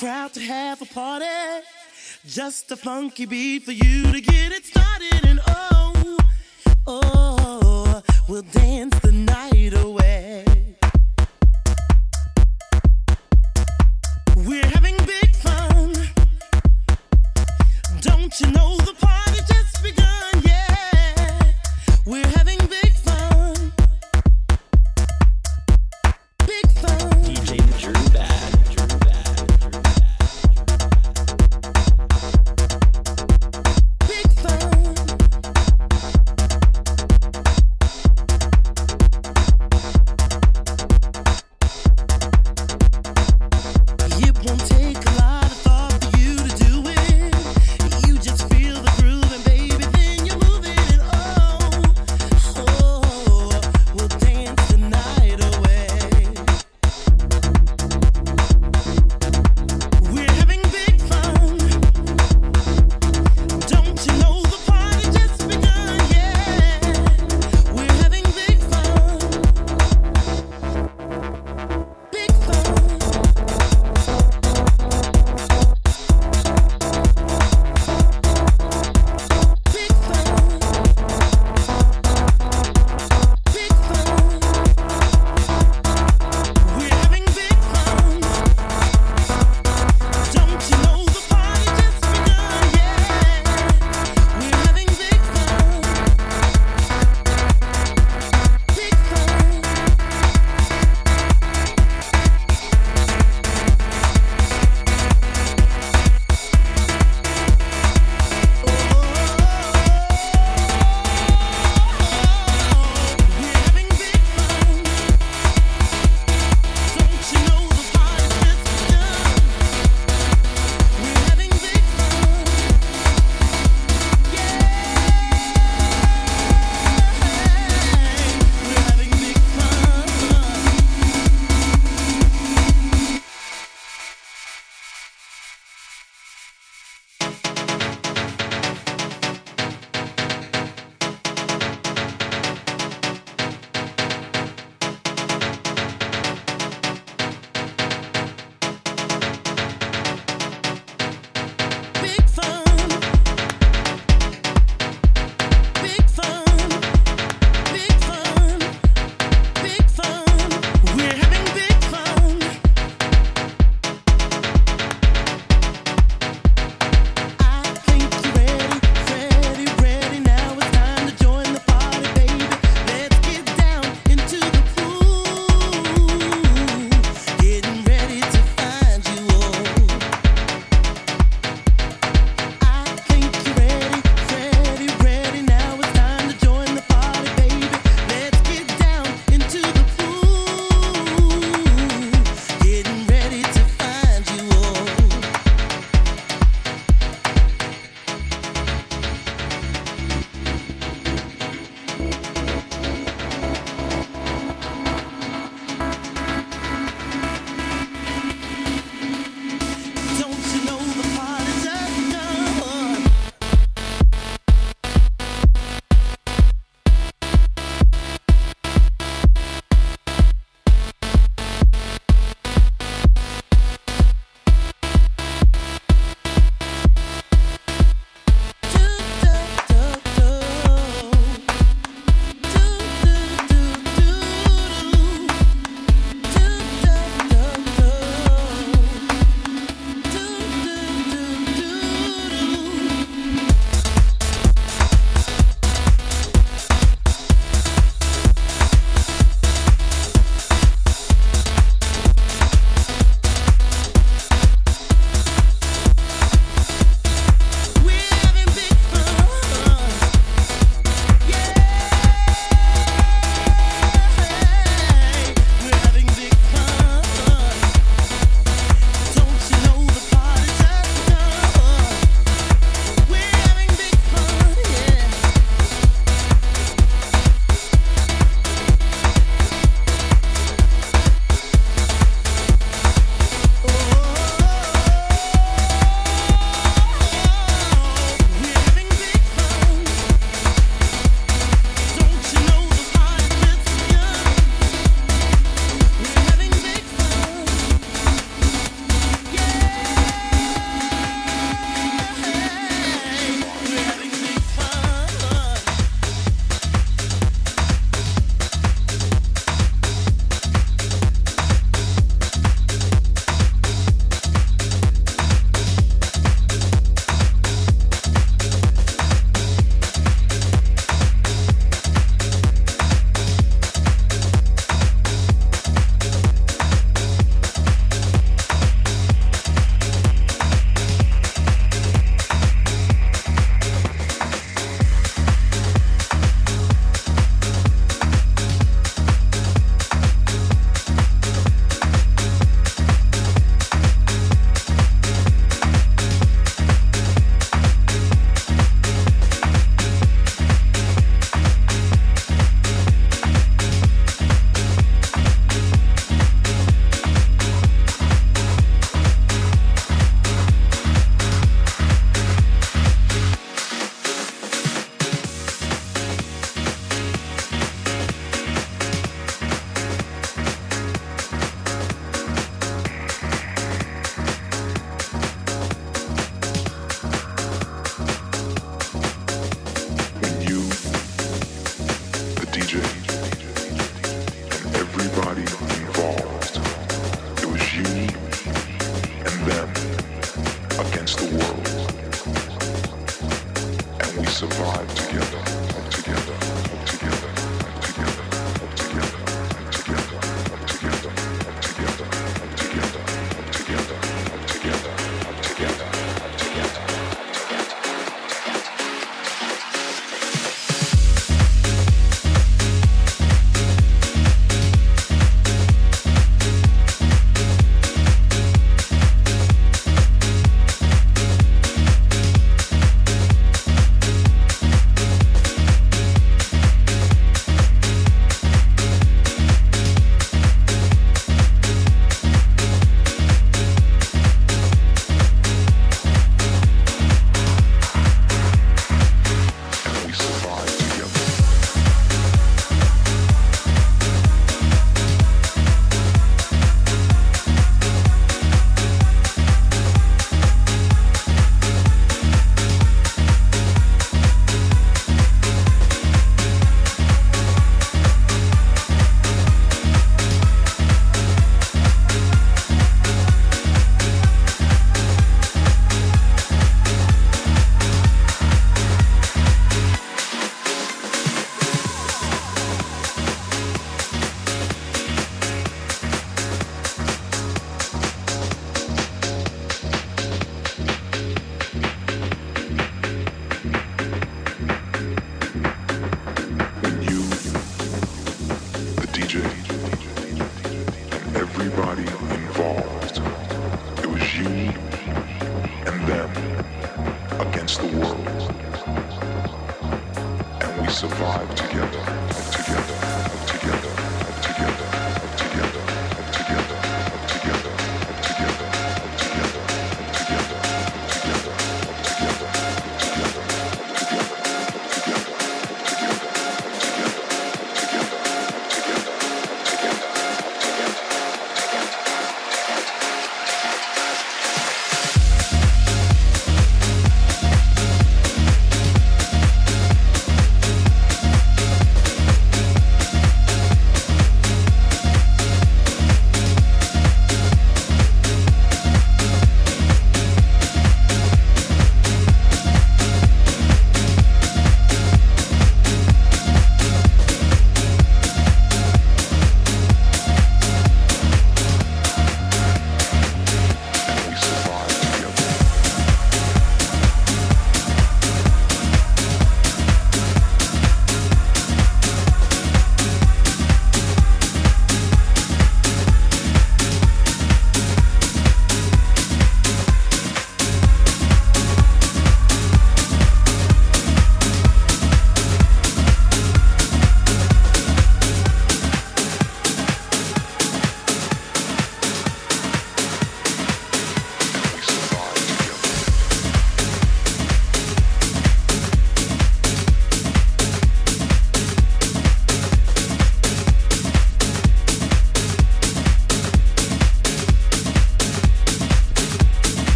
crowd to have a party. Just a funky beat for you to get it started. And oh, oh, we'll dance the night away. We're having big fun. Don't you know the party just begun? Yeah, we're having big fun. Big fun. DJ Drew Bad. Big fun.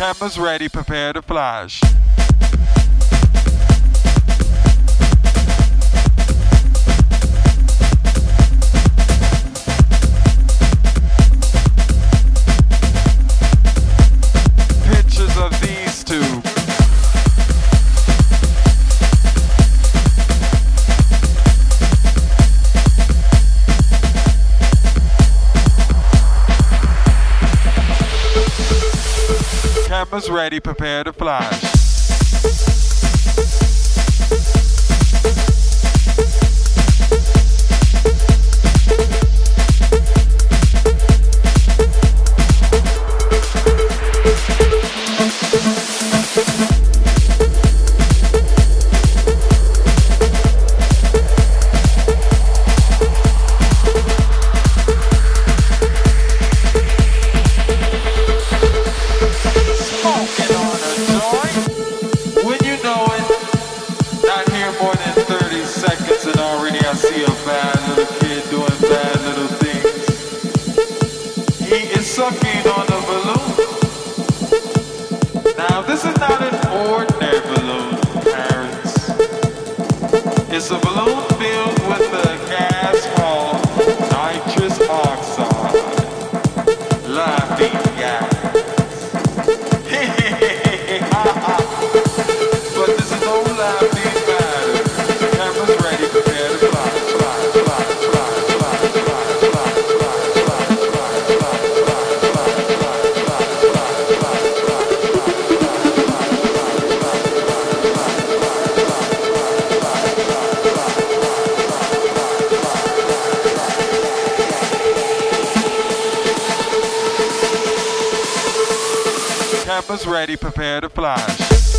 Cameras ready, prepare to flash. Pictures of these two. Cameras ready, prepare to flash. Sucking on a balloon. Now this is not an ordinary balloon, parents. It's a balloon filled with a gas called nitrous oxide. Laughing gas. But this is no laughing matter. Cameras ready, prepare to fly, fly, fly, fly, fly, fly, fly, fly, fly, fly, Cameras ready, prepare to flash.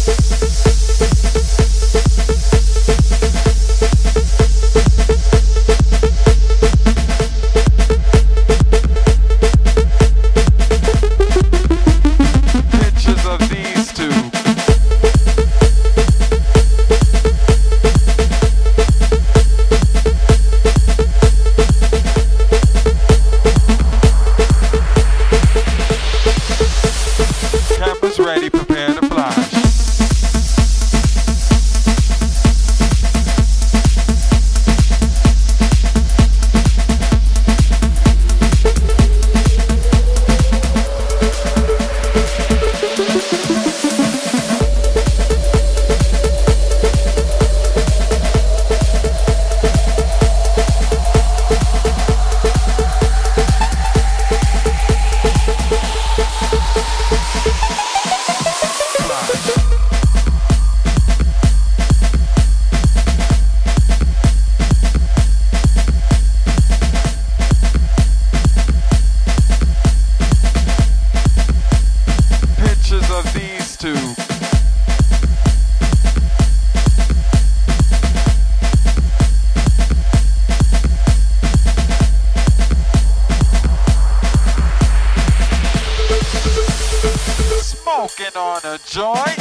Pictures of these two. Cameras ready, prepare to flash. Pictures of these two. Smoking on a joint.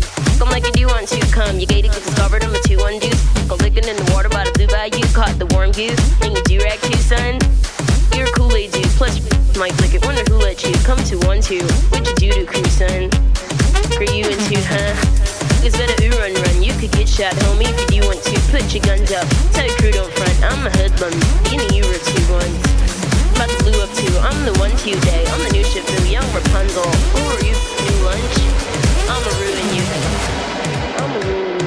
You gated, get discovered, I'm a 2-1 deuce. Go licking in the water by the blue bayou. Caught the worm, goo, and you do-rag too, son. You're a Kool-Aid dude, plus Mike Lickett. Wonder who let you come to 1-2. What you do to crew, son? Are you into, huh? It's better ooh run. You could get shot, homie, if you do want to. Put your guns up, tell your crew don't front. I'm a hoodlum, you know you were 2 ones. About to blue up too, I'm the 1-2 day. I'm the new ship, boo, young Rapunzel. Who are you, new lunch? I'ma ruin you. I'ma ruin you.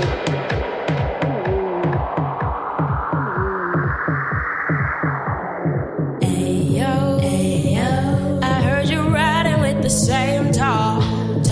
The same tall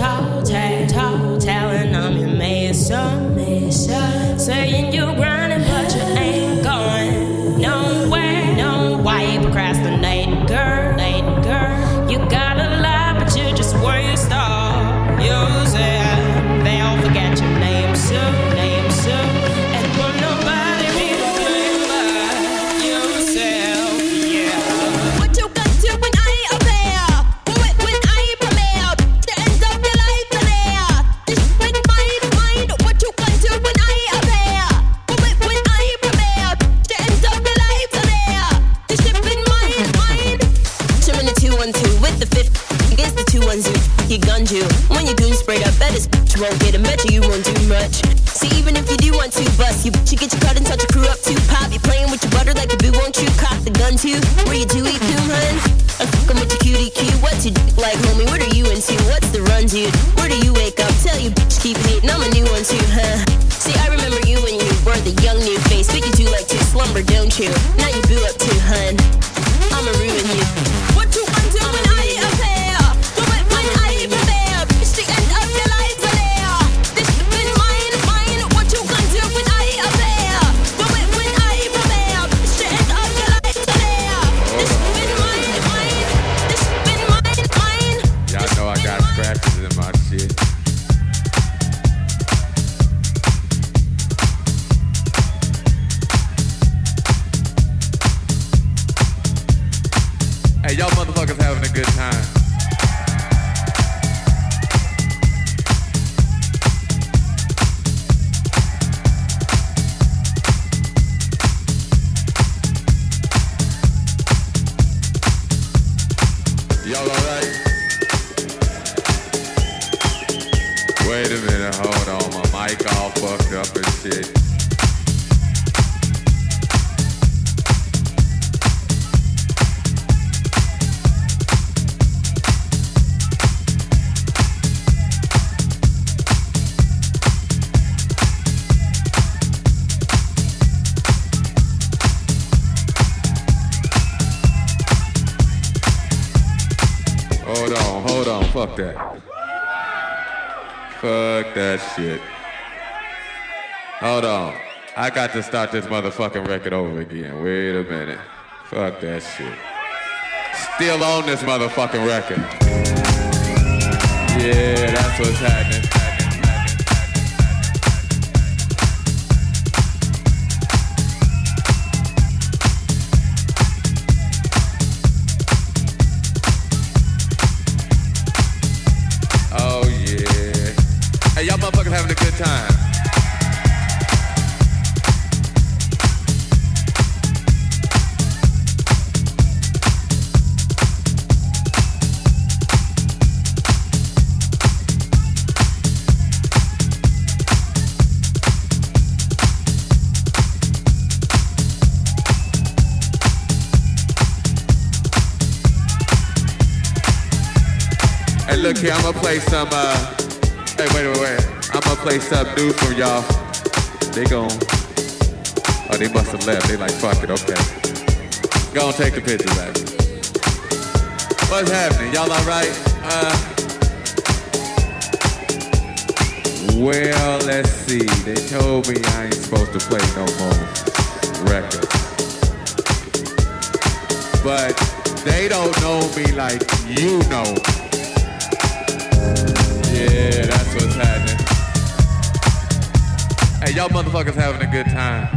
telling I'm your mason, saying you're grinding but you ain't going nowhere. No, why you procrastinating, girl? You got a lot but you just waste all yourself. They'll forget your name soon, and will nobody really blame but yourself, yeah. What you got to when I ain't aware? When I ain't prepared, the end of your life in there. This with mind, what you got to when I ain't aware? When I ain't prepared, the end of your life in there. This shit with mind. Trimming the 2-1-2 with the 5th against the 2-1-2. You gunned you when you goon sprayed up. Bet this bitch won't get him. Bet you won't do much. See, even if you do want to bust, you get your cut and touch your crew up too. Pop, you playing with your butter like a boo. Won't you cock the gun too? Where you do eat doom, hun? I'm fucking with your cutie Q. What's your dick like, homie? What are you into? What's the run, dude? Where do you wake up? Tell you bitch keep hating. I'm a new one too, huh? See, I remember you when you were the young new face. But you do like to slumber, don't you? Now you boo up too, hun. I'ma ruin you. What you want to when I ain't appear? When I ain't prepared, it's the end of your life there. This been mine. What you gonna do when I ain't appear? When I ain't prepared, it's the end of your life there. This been mine. This been mine. Y'all know I got scratches in my shit. Hey, y'all motherfuckers having a good time. Y'all alright? Wait a minute, hold on. My mic all fucked up and shit. Hold on, fuck that. Fuck that shit. Hold on. I got to start this motherfucking record over again. Wait a minute. Fuck that shit. Still on this motherfucking record. Yeah, that's what's happening. Hey, y'all motherfuckers having a good time. Hey, look here, I'm gonna play some, hey, wait. I'm gonna play something new for y'all. They gon', oh, they must have left. They like, fuck it, okay. Go on, take the picture back. What's happening? Y'all alright? Well, let's see. They told me I ain't supposed to play no more records. But they don't know me like you know. Yeah, that's what's happening. Hey, y'all motherfuckers having a good time.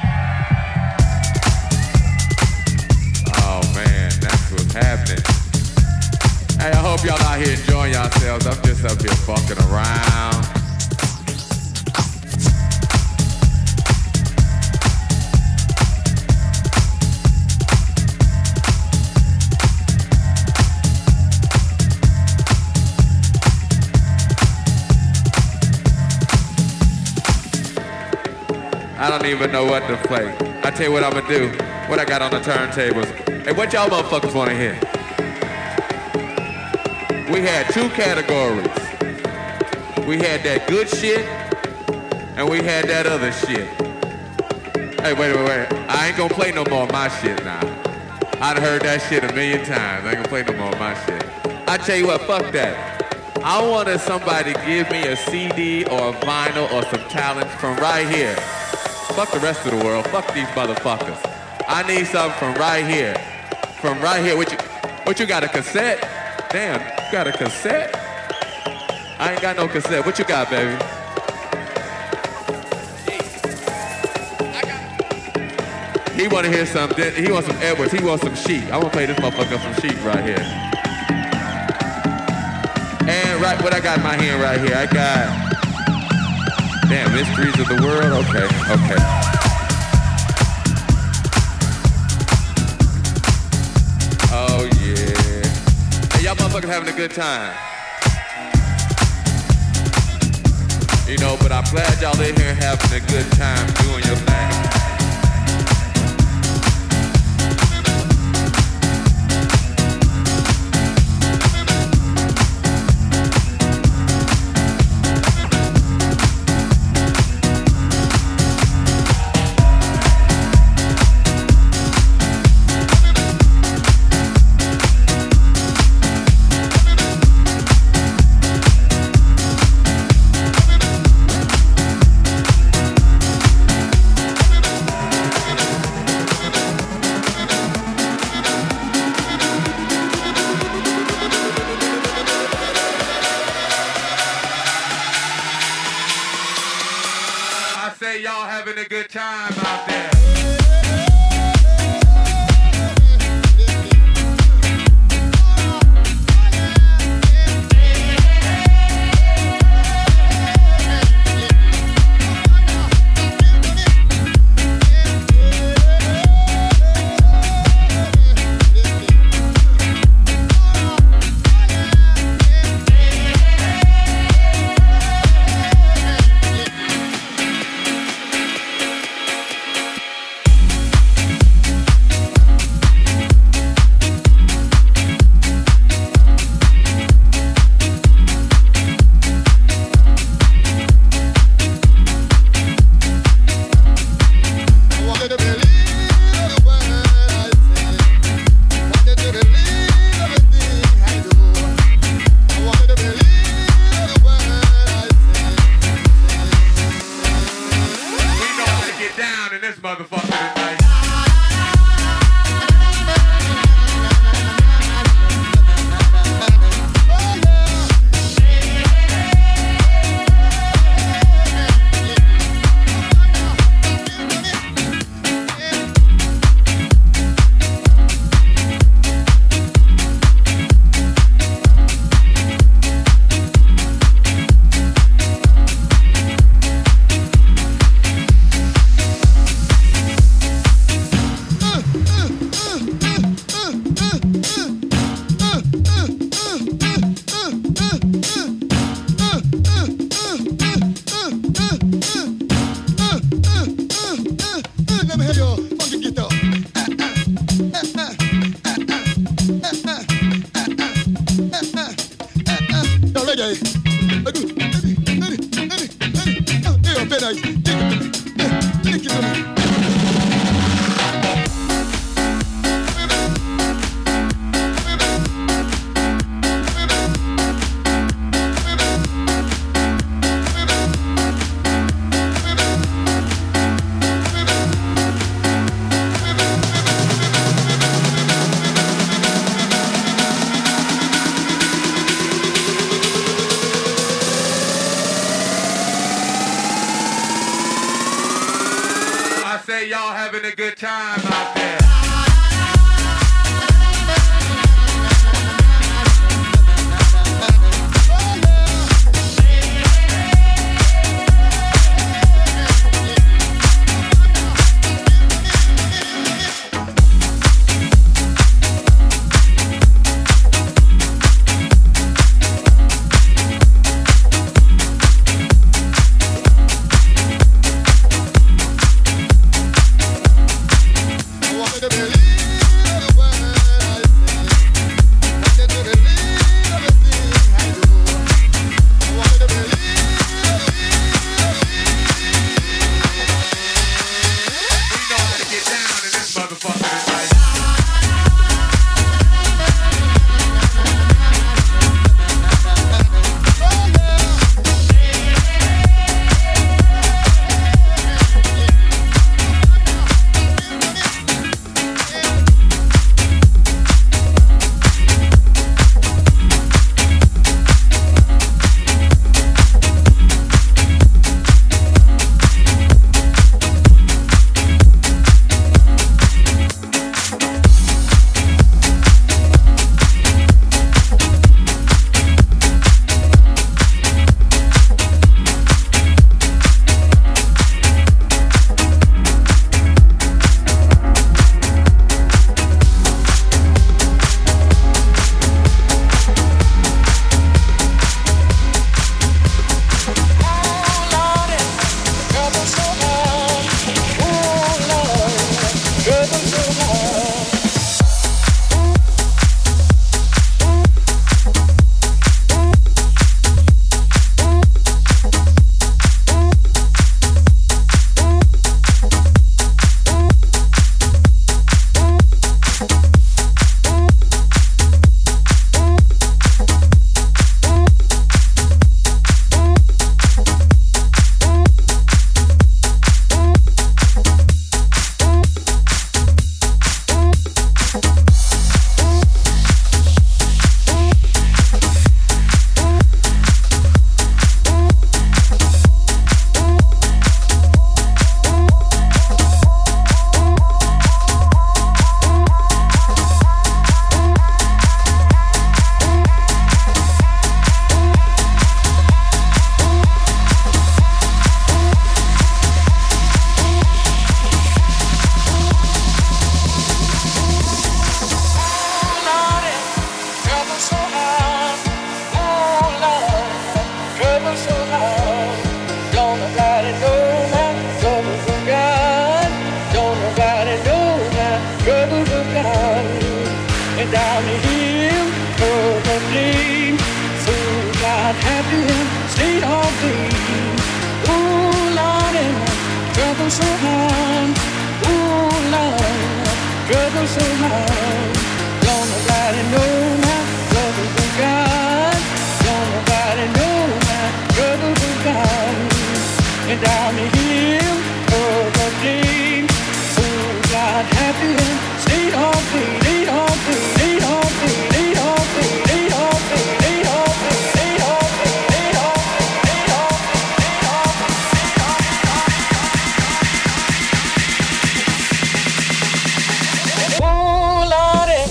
Oh man, that's what's happening. Hey, I hope y'all out here enjoying yourselves. I'm just up here fucking around. I don't even know what to play. I tell you what I'm gonna do. What I got on the turntables. Hey, what y'all motherfuckers wanna hear? We had two categories. We had that good shit, and we had that other shit. Hey, wait. I ain't gonna play no more of my shit now. I done heard that shit a million times. I ain't gonna play no more of my shit. I tell you what, fuck that. I wanted somebody to give me a CD or a vinyl or some talent from right here. Fuck the rest of the world. Fuck these motherfuckers. I need something from right here. From right here. What you got, a cassette? Damn, you got a cassette? I ain't got no cassette. What you got, baby? He want to hear something. He wants some Edwards. He wants some Chic. I want to play this motherfucker some Chic right here. And right, what I got in my hand right here, I got, damn, Mysteries of the World. Okay. Oh yeah. Hey, y'all motherfuckers having a good time. You know, but I'm glad y'all in here having a good time doing your thing. Y'all having a good time out there. so hard, ooh Lord, struggle so hard. Don't nobody know my struggle for God. Don't nobody know my struggle for God. And I'm here for the day, oh God, happy and stay on me, stay on me, stay on me, stay on me, stay on me, stay on me, stay on me, stay on me, stay on me, stay on me. Oh Lordy.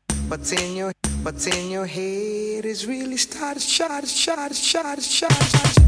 What's in your head is really started.